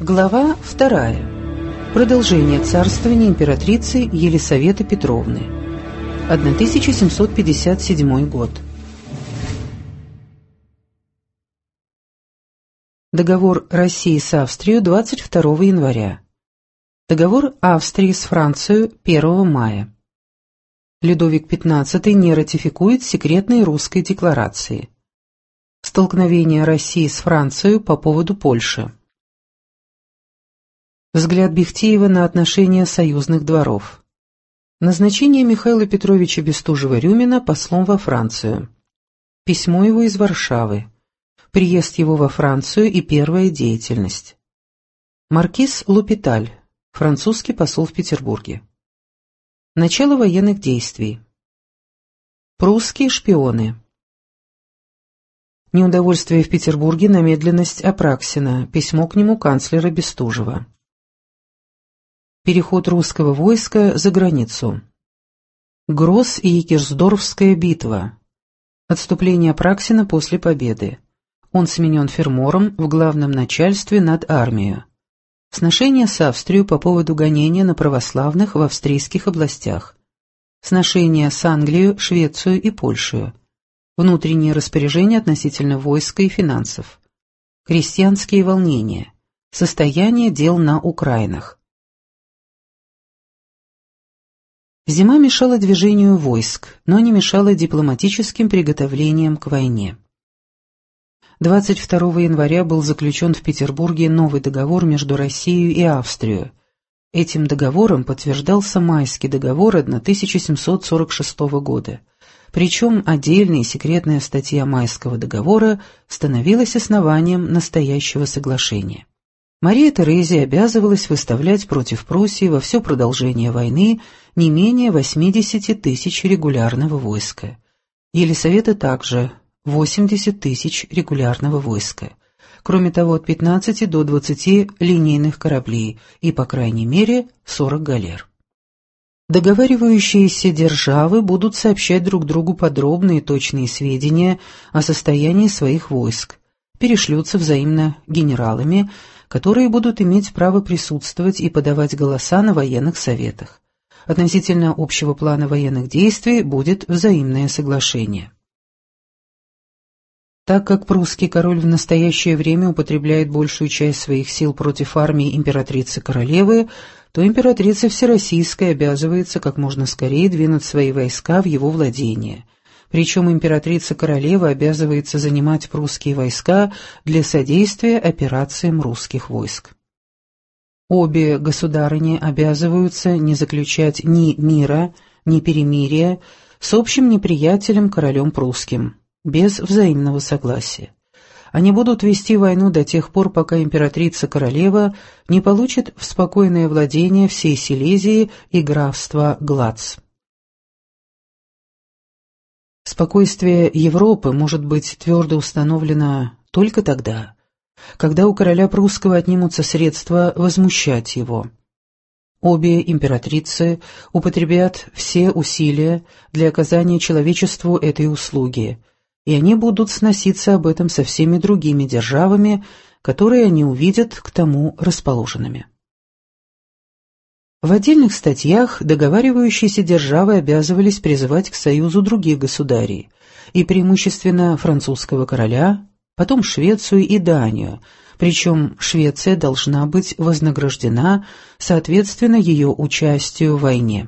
Глава 2. Продолжение царствования императрицы Елисаветы Петровны. 1757 год. Договор России с Австрией 22 января. Договор Австрии с Францией 1 мая. Людовик XV не ратификует секретной русской декларации. Столкновение России с Францией по поводу Польши. Взгляд Бехтеева на отношения союзных дворов. Назначение Михаила Петровича Бестужева-Рюмина послом во Францию. Письмо его из Варшавы. Приезд его во Францию и первая деятельность. Маркиз Лопиталь, французский посол в Петербурге. Начало военных действий. Прусские шпионы. Неудовольствие в Петербурге на медленность Апраксина. Письмо к нему канцлера Бестужева. Переход русского войска за границу. Гроз и Екерсдорфская битва. Отступление Апраксина после победы. Он сменен Фермором в главном начальстве над армией. Сношение с Австрией по поводу гонения на православных в австрийских областях. Сношение с Англией, Швецией и Польшей. Внутренние распоряжения относительно войска и финансов. Крестьянские волнения. Состояние дел на Украинах. Зима мешала движению войск, но не мешала дипломатическим приготовлениям к войне. 22 января был заключен в Петербурге новый договор между Россией и Австрией. Этим договором подтверждался Майский договор 1746 года. Причем отдельная секретная статья Майского договора становилась основанием настоящего соглашения. Мария Терезия обязывалась выставлять против Пруссии во все продолжение войны не менее 80 тысяч регулярного войска. Елисавета также 80 тысяч регулярного войска. Кроме того, от 15 до 20 линейных кораблей и, по крайней мере, 40 галер. Договаривающиеся державы будут сообщать друг другу подробные и точные сведения о состоянии своих войск, перешлются взаимно генералами, которые будут иметь право присутствовать и подавать голоса на военных советах. Относительно общего плана военных действий будет взаимное соглашение. Так как прусский король в настоящее время употребляет большую часть своих сил против армии императрицы-королевы, то императрица Всероссийская обязывается как можно скорее двинуть свои войска в его владение. Причем императрица-королева обязывается занимать прусские войска для содействия операциям русских войск. Обе государыни обязываются не заключать ни мира, ни перемирия с общим неприятелем королем прусским, без взаимного согласия. Они будут вести войну до тех пор, пока императрица-королева не получит в спокойное владение всей Силезии и графства Глац. Спокойствие Европы может быть твердо установлено только тогда, когда у короля прусского отнимутся средства возмущать его. Обе императрицы употребят все усилия для оказания человечеству этой услуги, и они будут сноситься об этом со всеми другими державами, которые они увидят к тому расположенными. В отдельных статьях договаривающиеся державы обязывались призывать к союзу других государей, и преимущественно французского короля, потом Швецию и Данию, причем Швеция должна быть вознаграждена соответственно ее участию в войне.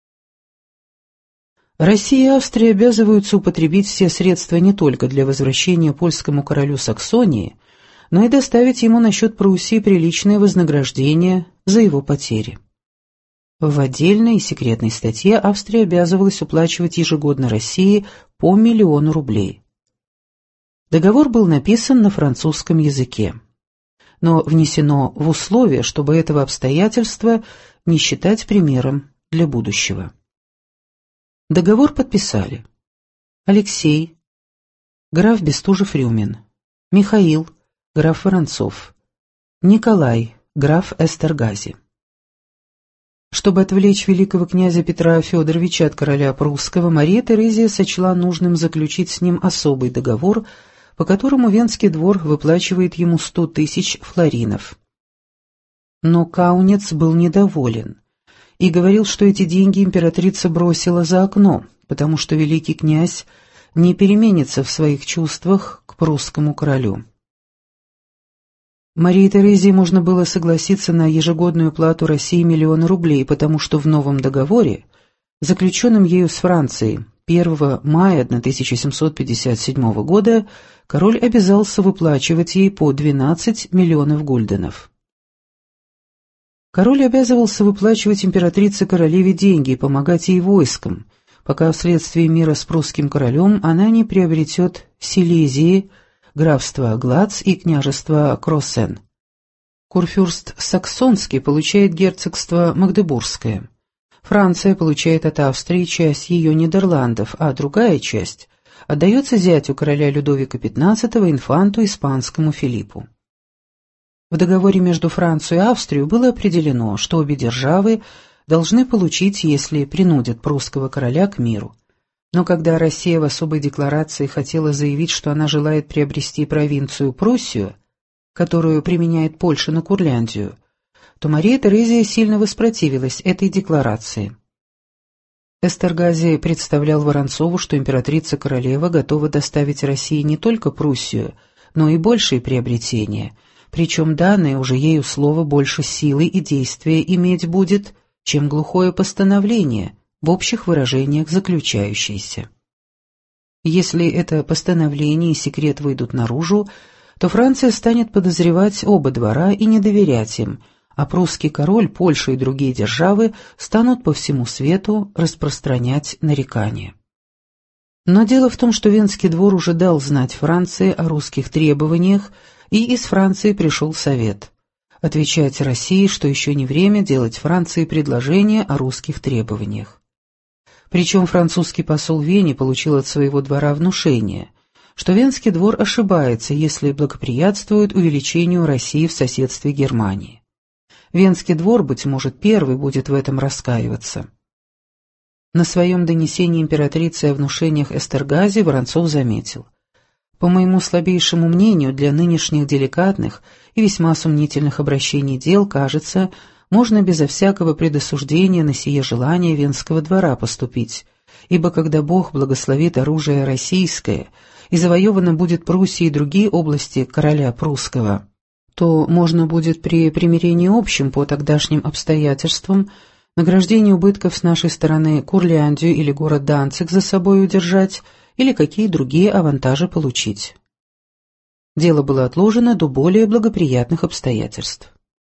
Россия и Австрия обязываются употребить все средства не только для возвращения польскому королю Саксонии, но и доставить ему на счет Пруссии приличное вознаграждение за его потери. В отдельной и секретной статье Австрия обязывалась уплачивать ежегодно России по 1 миллиону рублей. Договор был написан на французском языке, но внесено в условие, чтобы этого обстоятельства не считать примером для будущего. Договор подписали Алексей, граф Бестужев-Рюмин, Михаил, граф Воронцов, Николай, граф Эстергази. Чтобы отвлечь великого князя Петра Федоровича от короля прусского, Мария Терезия сочла нужным заключить с ним особый договор, по которому Венский двор выплачивает ему 100 тысяч флоринов. Но Каунец был недоволен и говорил, что эти деньги императрица бросила за окно, потому что великий князь не переменится в своих чувствах к прусскому королю. Марии Терезии можно было согласиться на ежегодную плату России 1 000 000 рублей, потому что в новом договоре, заключенном ею с Францией 1 мая 1757 года, король обязался выплачивать ей по 12 миллионов гульденов. Король обязывался выплачивать императрице-королеве деньги и помогать ей войском, пока вследствие мира с прусским королем она не приобретет Силезии, графство Глац и княжество Кроссен. Курфюрст Саксонский получает герцогство Магдебургское. Франция получает от Австрии часть ее Нидерландов, а другая часть отдается зятю короля Людовика XV, инфанту испанскому Филиппу. В договоре между Францией и Австрией было определено, что обе державы должны получить, если принудят прусского короля к миру. Но когда Россия в особой декларации хотела заявить, что она желает приобрести провинцию Пруссию, которую применяет Польша на Курляндию, то Мария Терезия сильно воспротивилась этой декларации. Эстергази представлял Воронцову, что императрица-королева готова доставить России не только Пруссию, но и большие приобретения, причем данное уже ею слово больше силы и действия иметь будет, чем глухое постановление, в общих выражениях заключающееся. Если это постановление и секрет выйдут наружу, то Франция станет подозревать оба двора и не доверять им, а прусский король, Польша и другие державы станут по всему свету распространять нарекания. Но дело в том, что Венский двор уже дал знать Франции о русских требованиях, и из Франции пришел совет отвечать России, что еще не время делать Франции предложение о русских требованиях. Причем французский посол в Вене получил от своего двора внушение, что Венский двор ошибается, если благоприятствует увеличению России в соседстве Германии. Венский двор, быть может, первый будет в этом раскаиваться. На своем донесении императрицы о внушениях Эстергази Воронцов заметил: «По моему слабейшему мнению, для нынешних деликатных и весьма сомнительных обращений дел, кажется, можно безо всякого предосуждения на сие желание Венского двора поступить, ибо когда Бог благословит оружие российское и завоевано будет Пруссия и другие области короля прусского, то можно будет при примирении общем по тогдашним обстоятельствам награждение убытков с нашей стороны Курляндию или город Данциг за собой удержать, или какие другие авантажи получить». Дело было отложено до более благоприятных обстоятельств.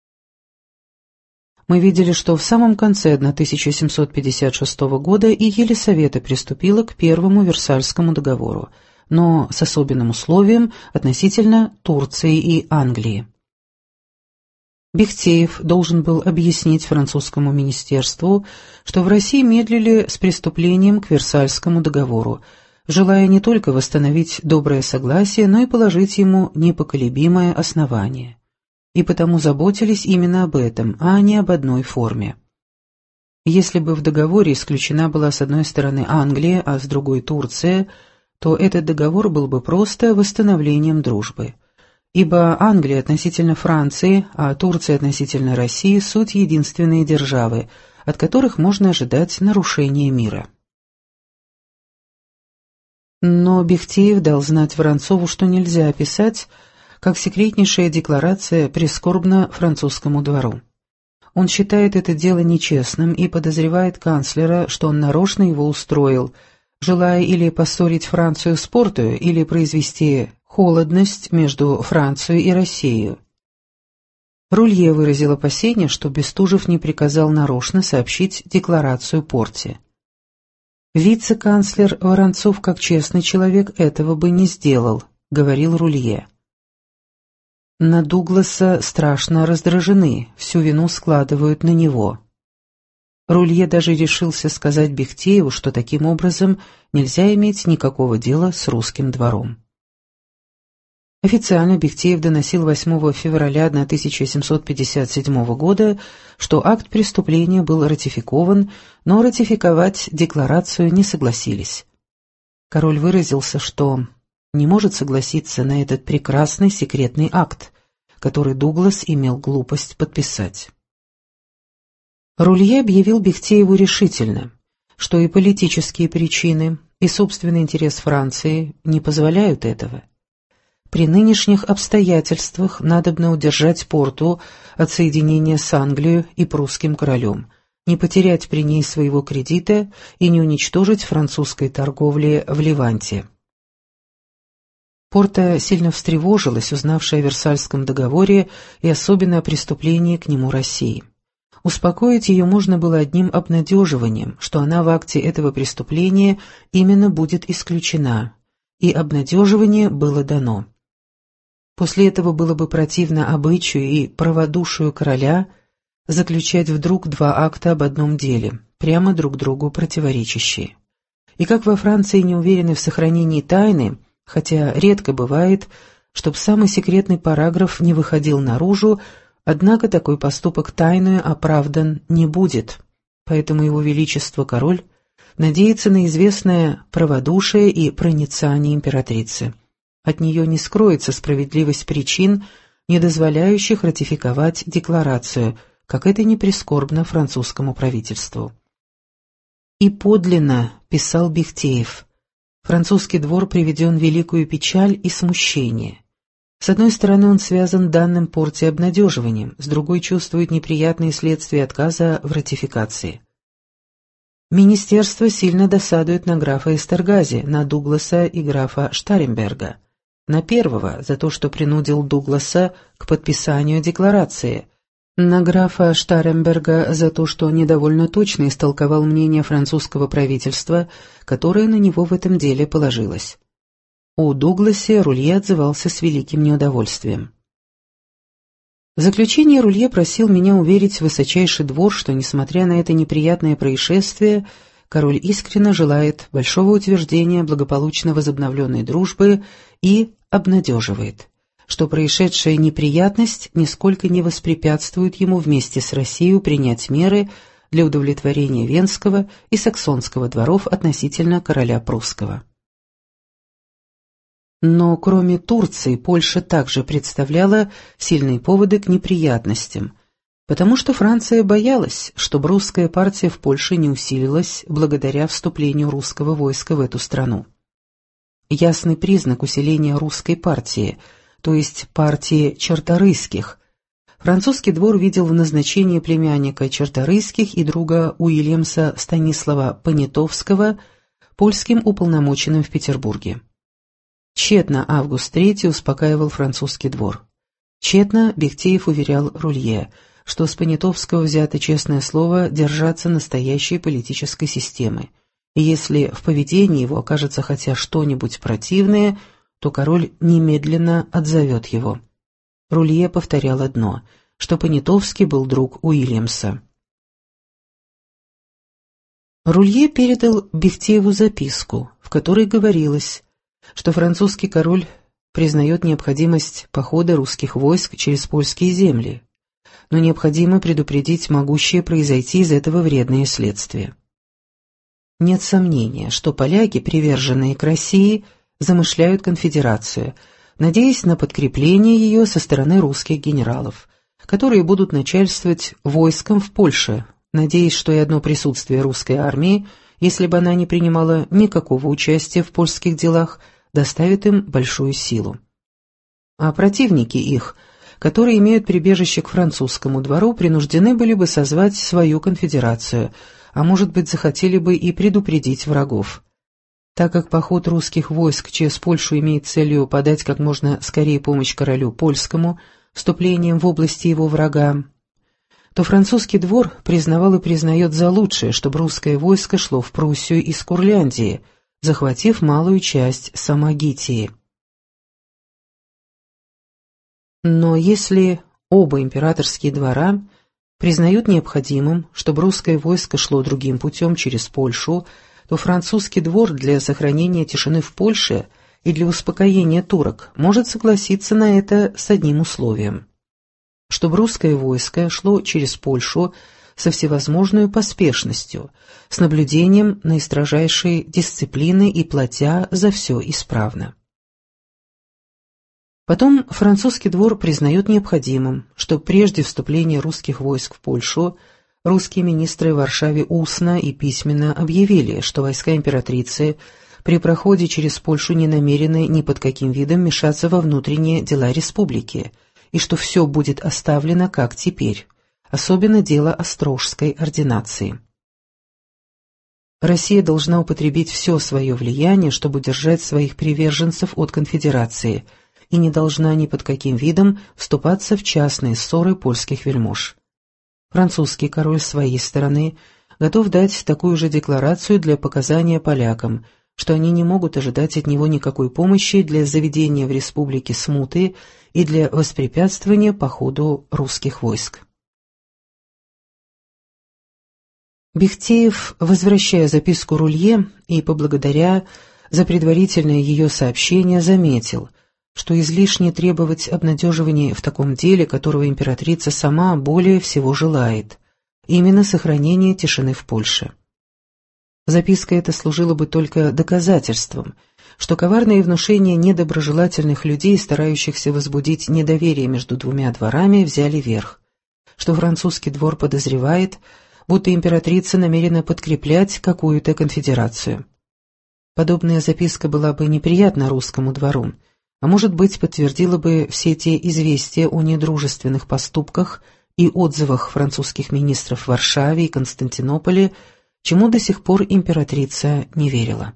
Мы видели, что в самом конце 1756 года и Елисавета приступила к первому Версальскому договору, но с особенным условием относительно Турции и Англии. Бехтеев должен был объяснить французскому министерству, что в России медлили с приступлением к Версальскому договору, желая не только восстановить доброе согласие, но и положить ему непоколебимое основание. И потому заботились именно об этом, а не об одной форме. Если бы в договоре исключена была с одной стороны Англия, а с другой Турция, то этот договор был бы просто восстановлением дружбы. Ибо Англия относительно Франции, а Турция относительно России – суть единственные державы, от которых можно ожидать нарушения мира. Но Бехтеев дал знать Воронцову, что нельзя описать, как секретнейшая декларация прискорбна французскому двору. Он считает это дело нечестным и подозревает канцлера, что он нарочно его устроил, желая или поссорить Францию с Портою, или произвести холодность между Францией и Россией. Рулье выразил опасение, что Бестужев не приказал нарочно сообщить декларацию Порте. «Вице-канцлер Воронцов, как честный человек, этого бы не сделал», — говорил Рулье. На Дугласа страшно раздражены, всю вину складывают на него. Рулье даже решился сказать Бехтееву, что таким образом нельзя иметь никакого дела с русским двором. Официально Бехтеев доносил 8 февраля 1757 года, что акт преступления был ратификован, но ратификовать декларацию не согласились. Король выразился, что не может согласиться на этот прекрасный секретный акт, который Дуглас имел глупость подписать. Рулье объявил Бехтееву решительно, что и политические причины, и собственный интерес Франции не позволяют этого. При нынешних обстоятельствах надобно удержать Порту от соединения с Англией и прусским королем, не потерять при ней своего кредита и не уничтожить французской торговли в Леванте. Порта сильно встревожилась, узнавшая о Версальском договоре и особенно о преступлении к нему России. Успокоить ее можно было одним обнадеживанием, что она в акте этого преступления именно будет исключена, и обнадеживание было дано. После этого было бы противно обычаю и праводушию короля заключать вдруг два акта об одном деле, прямо друг другу противоречащие. И как во Франции не уверены в сохранении тайны, хотя редко бывает, чтобы самый секретный параграф не выходил наружу, однако такой поступок тайную оправдан не будет, поэтому его величество король надеется на известное праводушие и проницание императрицы. От нее не скроется справедливость причин, не дозволяющих ратификовать декларацию, как это не прискорбно французскому правительству. «И подлинно», — писал Бехтеев, — «французский двор приведен в великую печаль и смущение. С одной стороны, он связан данным Порте обнадеживанием, с другой чувствует неприятные следствия отказа в ратификации. Министерство сильно досадует на графа Эстергази, на Дугласа и графа Штаремберга. На первого за то, что принудил Дугласа к подписанию декларации, на графа Штаремберга за то, что недовольно точно истолковал мнение французского правительства, которое на него в этом деле положилось. О Дугласе Рулье отзывался с великим неудовольствием. В заключение Рулье просил меня уверить в высочайший двор, что, несмотря на это неприятное происшествие, король искренне желает большого утверждения благополучно возобновленной дружбы и обнадеживает, что происшедшая неприятность нисколько не воспрепятствует ему вместе с Россией принять меры для удовлетворения Венского и Саксонского дворов относительно короля прусского. Но кроме Турции, Польша также представляла сильные поводы к неприятностям, потому что Франция боялась, чтобы русская партия в Польше не усилилась благодаря вступлению русского войска в эту страну. Ясный признак усиления русской партии, то есть партии Чарторийских. Французский двор видел в назначении племянника Чарторийских и друга Уильямса Станислава Понятовского польским уполномоченным в Петербурге. Тщетно Август III успокаивал французский двор. Тщетно Бехтеев уверял Рулье, что с Понятовского взято честное слово держаться настоящей политической системы, и если в поведении его окажется хотя что-нибудь противное, то король немедленно отзовет его. Рулье повторял одно, что Понятовский был друг Уильямса. Рулье передал Бехтееву записку, в которой говорилось, что французский король признает необходимость похода русских войск через польские земли, но необходимо предупредить могущее произойти из этого вредные следствия. Нет сомнения, что поляки, приверженные к России, замышляют конфедерацию, надеясь на подкрепление ее со стороны русских генералов, которые будут начальствовать войском в Польше, надеясь, что и одно присутствие русской армии, если бы она не принимала никакого участия в польских делах, доставит им большую силу. А противники их, которые имеют прибежище к французскому двору, принуждены были бы созвать свою конфедерацию, а может быть захотели бы и предупредить врагов. Так как поход русских войск через Польшу имеет целью подать как можно скорее помощь королю польскому вступлением в области его врага, то французский двор признавал и признает за лучшее, чтобы русское войско шло в Пруссию из Курляндии, захватив малую часть Самогитии. Но если оба императорские двора признают необходимым, чтобы русское войско шло другим путем через Польшу, то французский двор для сохранения тишины в Польше и для успокоения турок может согласиться на это с одним условием: чтобы русское войско шло через Польшу со всевозможной поспешностью, с наблюдением наистрожайшей дисциплины и платя за все исправно. Потом французский двор признает необходимым, что прежде вступления русских войск в Польшу русские министры в Варшаве устно и письменно объявили, что войска императрицы при проходе через Польшу не намерены ни под каким видом мешаться во внутренние дела республики, и что все будет оставлено как теперь, особенно дело Острожской ординации. Россия должна употребить все свое влияние, чтобы удержать своих приверженцев от конфедерации, и не должна ни под каким видом вступаться в частные ссоры польских вельмож. Французский король с своей стороны готов дать такую же декларацию для показания полякам, что они не могут ожидать от него никакой помощи для заведения в республике смуты и для воспрепятствования походу русских войск. Бехтеев, возвращая записку Рулье и поблагодаря за предварительное ее сообщение, заметил, что излишне требовать обнадеживания в таком деле, которого императрица сама более всего желает, именно сохранение тишины в Польше. Записка эта служила бы только доказательством, что коварные внушения недоброжелательных людей, старающихся возбудить недоверие между двумя дворами, взяли верх, что французский двор подозревает, будто императрица намерена подкреплять какую-то конфедерацию. Подобная записка была бы неприятна русскому двору, а может быть подтвердила бы все те известия о недружественных поступках и отзывах французских министров в Варшаве и Константинополе, чему до сих пор императрица не верила.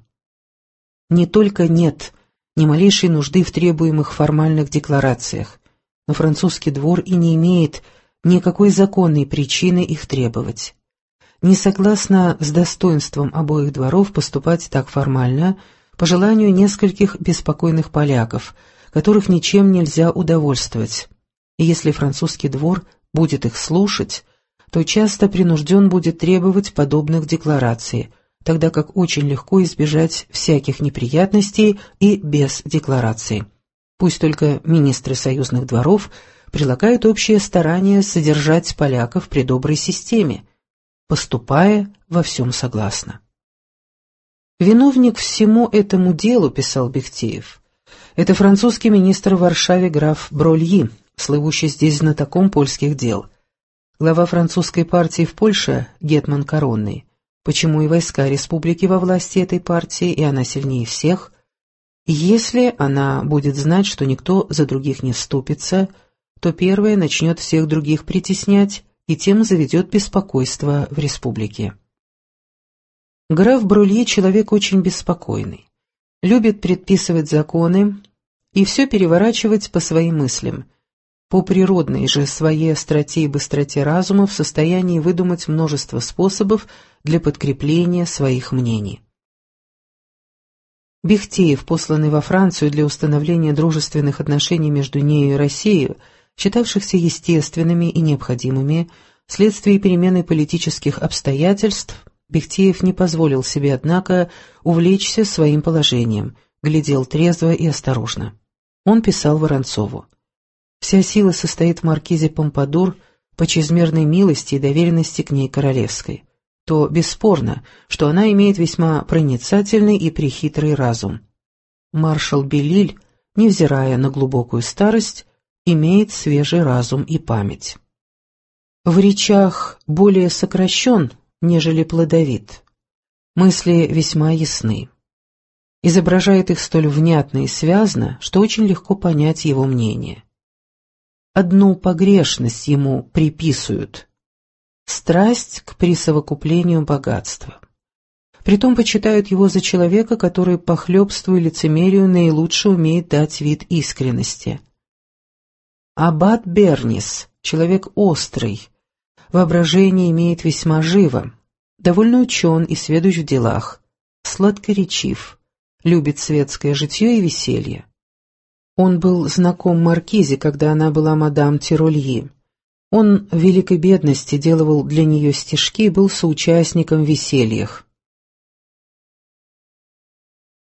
Не только нет ни малейшей нужды в требуемых формальных декларациях, но французский двор и не имеет никакой законной причины их требовать. Не согласно с достоинством обоих дворов поступать так формально, по желанию нескольких беспокойных поляков, которых ничем нельзя удовольствовать, и если французский двор будет их слушать, то часто принужден будет требовать подобных деклараций, тогда как очень легко избежать всяких неприятностей и без деклараций. Пусть только министры союзных дворов прилагают общее старание содержать поляков при доброй системе, поступая во всем согласно. «Виновник всему этому делу, — писал Бехтеев, — это французский министр в Варшаве граф Брольи, слывущий здесь знатоком польских дел. Глава французской партии в Польше — гетман Коронный. Почему и войска республики во власти этой партии, и она сильнее всех? Если она будет знать, что никто за других не вступится, то первая начнет всех других притеснять и тем заведет беспокойство в республике». Граф Бролье человек очень беспокойный, любит предписывать законы и все переворачивать по своим мыслям. По природной же своей остроте и быстроте разума в состоянии выдумать множество способов для подкрепления своих мнений. Бехтеев, посланный во Францию для установления дружественных отношений между нею и Россией, считавшихся естественными и необходимыми вследствие перемены политических обстоятельств, Бехтеев не позволил себе, однако, увлечься своим положением, глядел трезво и осторожно. Он писал Воронцову: «Вся сила состоит в маркизе Помпадур по чрезмерной милости и доверенности к ней королевской. То бесспорно, что она имеет весьма проницательный и прехитрый разум. Маршал Белиль, невзирая на глубокую старость, имеет свежий разум и память. В речах более сокращен, нежели плодовит. Мысли весьма ясны. Изображает их столь внятно и связно, что очень легко понять его мнение. Одну погрешность ему приписывают — страсть к присовокуплению богатства. Притом почитают его за человека, который похлебству и лицемерию наилучше умеет дать вид искренности. Аббат Бернис — человек острый, воображение имеет весьма живо, довольно учен и сведущ в делах, сладкоречив, любит светское житье и веселье. Он был знаком маркизе, когда она была мадам Тирольи. Он в великой бедности делал для нее стишки и был соучастником в весельях.